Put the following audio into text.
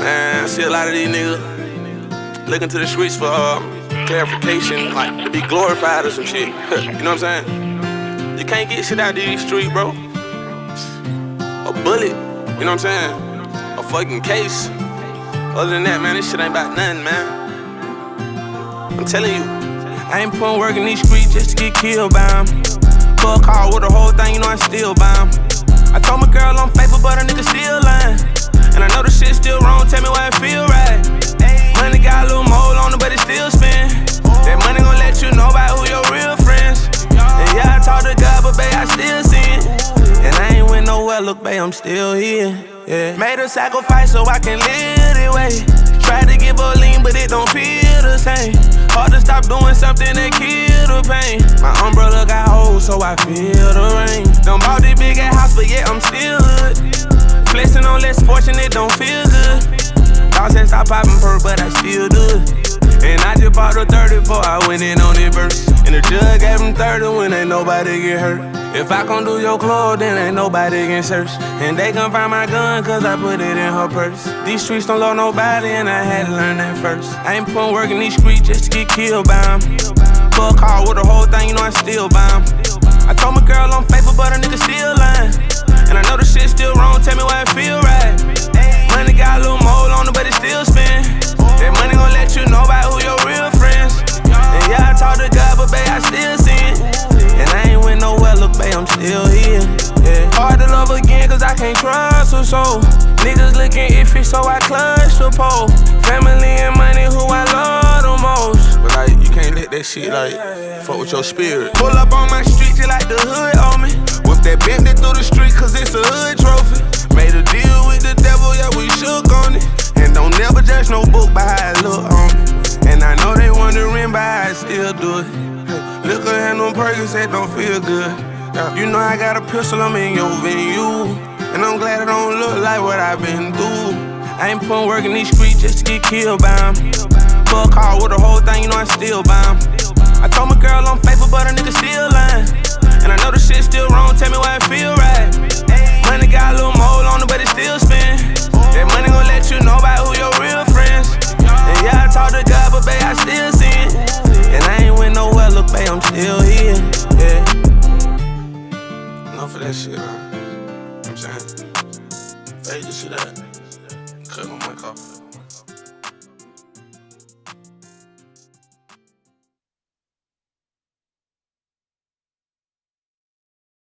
Man, I see a lot of these niggas looking to the streets for clarification, like to be glorified or some shit. You know what I'm saying? You can't get shit out of these streets, bro. A bullet, you know what I'm saying? A fucking case. Other than that, man, this shit ain't about nothing, man. I'm telling you, I ain't putting work in these streets just to get killed by 'em. Fuck call with the whole thing, you know I still buy 'em. I told my girl I'm faithful, but a nigga still lying. And I know the shit still wrong, tell me why it feel right. Money got a little mold on it, but it still spin. That money gon' let you know about who your real friends. And yeah, I talk to God, but babe, I still sin. And I ain't went nowhere, look, babe, I'm still here. Yeah. Made a sacrifice so I can live this way. Tried to give up lean, but it don't feel the same. Hard to stop doing something that kill the pain. My umbrella got holes, so I feel the rain. Done bought this big ass house, but yeah, I'm still hood. Flexing on less fortunate, don't feel good. Thought said stop popping perk, but I still do it. And I just bought a 30 before I went in on it burst. And the judge gave him 30 when ain't nobody get hurt. If I can't do your clothes, then ain't nobody get searched. And they can find my gun, cause I put it in her purse. These streets don't love nobody, and I had to learn that first. I ain't putting work in these streets just to get killed by 'em. Fuck call with the whole thing, you know I still buy 'em. I told my girl I'm faithful, but a nigga still lying. And I know the shit still wrong, tell me why it feel right. Money got a little mold on it, but it still spin. That money gon' let you know about who your real friends. And yeah, I talk to God, but babe, I still sin. And I ain't went nowhere, look, babe, I'm still here. Yeah. Hard to love again, cause I can't trust her soul. Niggas looking iffy, so I clutch the pole. Family and money, who I love the most. But like, you can't let that shit, like, fuck with your spirit. Pull up on my street just like the hood on me. Whip that Bentley through the street, cause it's a hood trophy. Made a deal with the devil, yeah, we shook on it. And don't never judge no book by how it look on me. And I know they wondering by how I still do it. Liquor and them Perkins that don't feel good. You know I got a pistol, I'm in your venue. And I'm glad it don't look like what I've been through. I ain't putting work in these streets just to get killed by 'em. Fuck call with the whole thing, you know I still buy 'em. I told my girl I'm faithful, but a nigga still lying. And I know the shit still wrong, tell me why it feel right. Money got a little mold on it, but it still spin. That money gon' let you know about who your real friends. And yeah, I talk to God, but babe, I still sin. And I ain't went nowhere, look, babe, I'm still here. Yeah. Enough of that shit, man. You know what I'm saying? Fade this shit up. Cut my mic off.